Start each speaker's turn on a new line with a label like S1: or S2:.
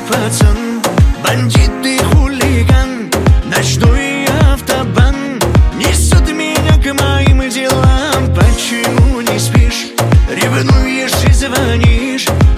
S1: пацан, бандит и хулиган, ночной автобан несет меня к моим делам. Почему не спишь, ревнуешь и звонишь?